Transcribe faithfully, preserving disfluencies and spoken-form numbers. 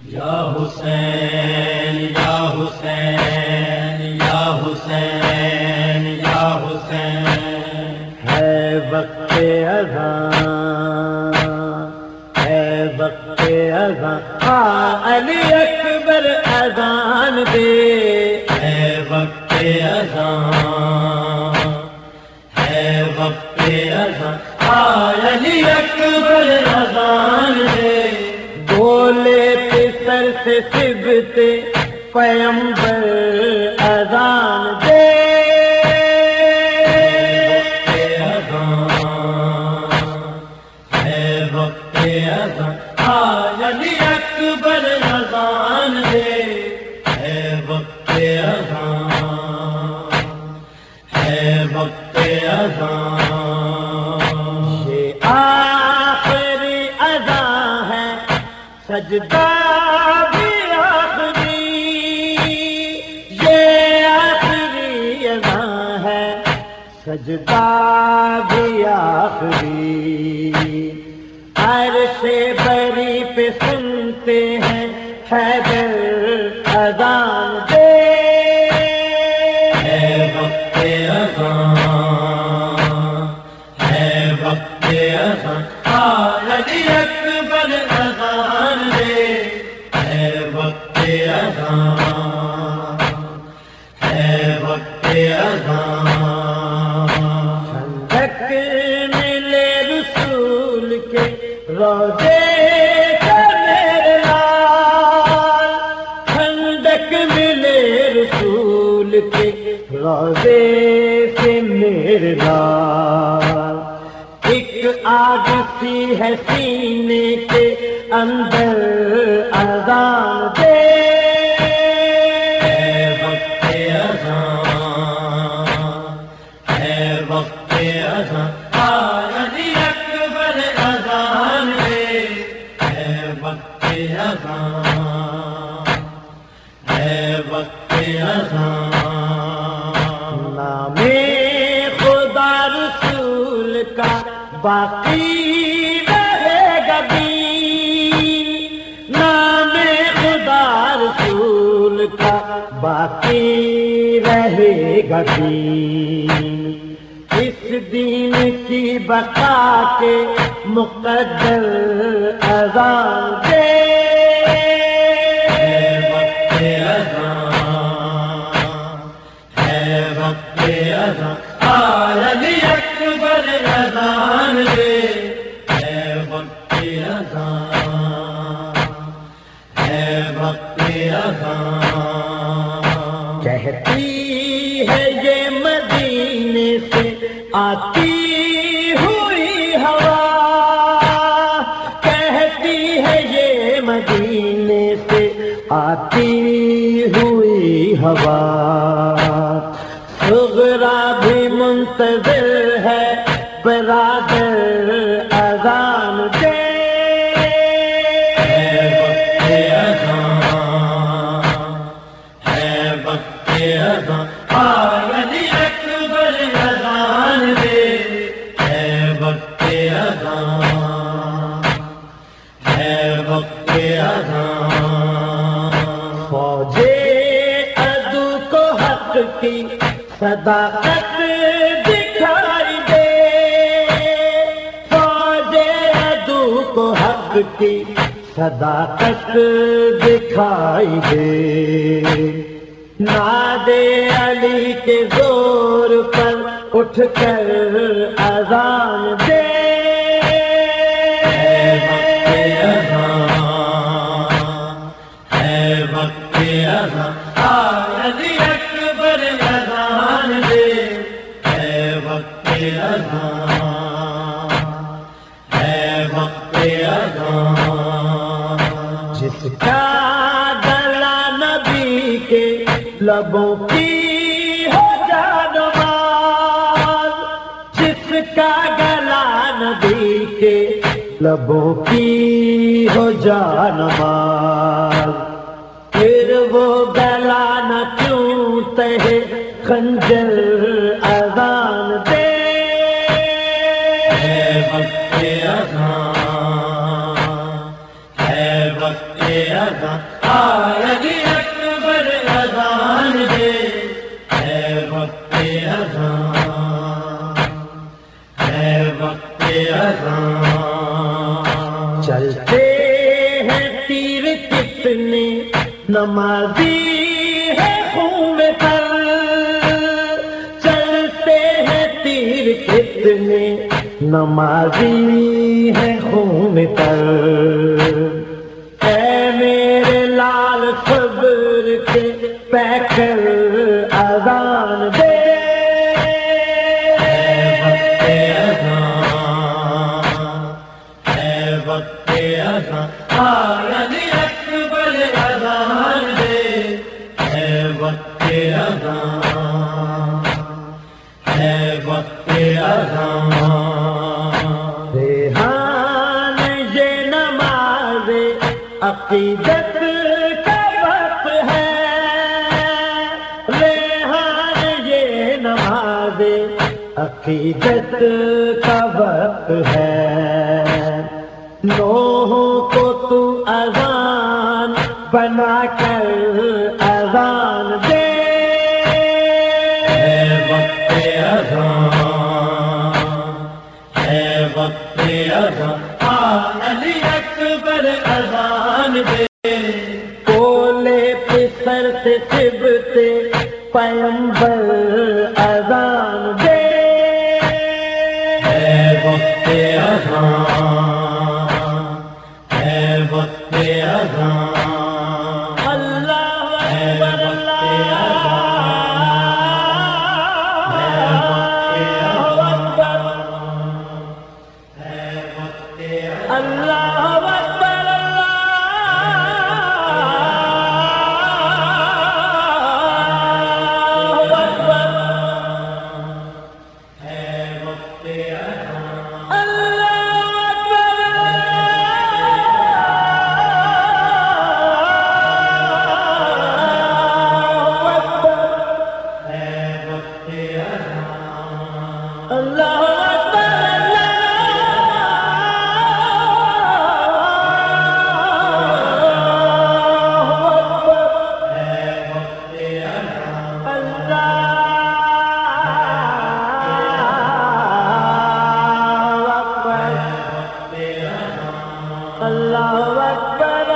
یا حسین یا حسین یا حسین یا حسین، ہے وقت اذان، ہے وقت اذان، آ علی اکبر اذان دے، ہے وقت اذان، ہے وقت اذان، آئے علی اکبر اذان دے، بولے پسر سے سبتے پیمبر اذان دے، ہے وقت اذان، آئے علی اکبر اذان دے، ہے وقت اذان، ہے وقت اذان، یہ آخری اذان ہے، سجدہ بھی آخری، یہ آخری اذان ہے، سجدہ بھی آخری، عرش بری پہ سنتے ہیں حیدر اذان دے، ہے وقت اذان، ہے وقت اذان، آئے علی اکبر اذان دے، ہے وقت اذان، ہے وقت اذان، ٹھنڈک ملے رسول کے روزے سے میرے لال، ٹھنڈک ملے رسول کے روزے سے میرے لال، ایک آگ سی ہے سینے کے اندر اذان دے، ہے وقت اذان، ہے وقت اذان، آئے علی اکبر اذان دے، ہے وقت اذان، ہے وقت اذان، نام خدا رسول کا باقی رہے گا دین، نام خدا رسول کا باقی رہے گا دین، اس دین کی بقا کے مقدر اذان دے، ہے وقت اذان، ہے وقت اذان، آئے علی اکبر اذان دے، ہے وقت اذان، ہے وقت اذان، کہتی ہے یہ مدینے سے آتی ہوئی ہوا، کہتی ہے یہ مدینے سے آتی ہوئی ہوا، صغرا بھی منتظر ہے برادر اذان دے، ہے وقت اذان، ہے وقت اذان، آئے علی اکبر اذان دے، ہے وقت اذان، ہے وقت اذان، فوجے عدو کو حق کی صداقت دکھائی دے، فوجے عدو کو حق کی صداقت دکھائی دے، نادے علی کے زور پر اٹھ کر اذان دے، ہے وقت اذان، ہے وقت اذان، آئے علی اکبر اذان دے، ہے وقت اذان، ہے وقت اذان، جس کا گلا نبی کے لبوں کی ہو جانماز، جس کا گلا نبی کے لبوں کی ہو جانماز، پھر وہ گلا نہ کیوں تہے خنجر اذان دے، ہے وقت اذان، ہے وقت اذان علی اکبر اذان دے ہے وقت اذان ہے وقت اذان چلتے ہیں تیر کتنے نمازی ہے خون پر چلتے ہیں تیر کتنے نمازی ہے خون پر اے میرے لال صبر کے پیکر اذان دے وقت اذان علی اکبر اذان دے ہے وقت اذان ہے وقت اذان ریحان یہ نماز عقیدت کا وقت ہے ریحان یہ نماز عقیدت کا وقت ہے نوح کو تو اذان بنا کر اذان دے ہے وقت اذان ہے وقت اذان علی اکبر اذان دے بولے پسرتے چبتے پیمبر اذان دے ہے وقت اذان ہے وقت اذان اللہ ہے اکبر وقت اللہ اکبر اللہ اکبر اللہ اکبر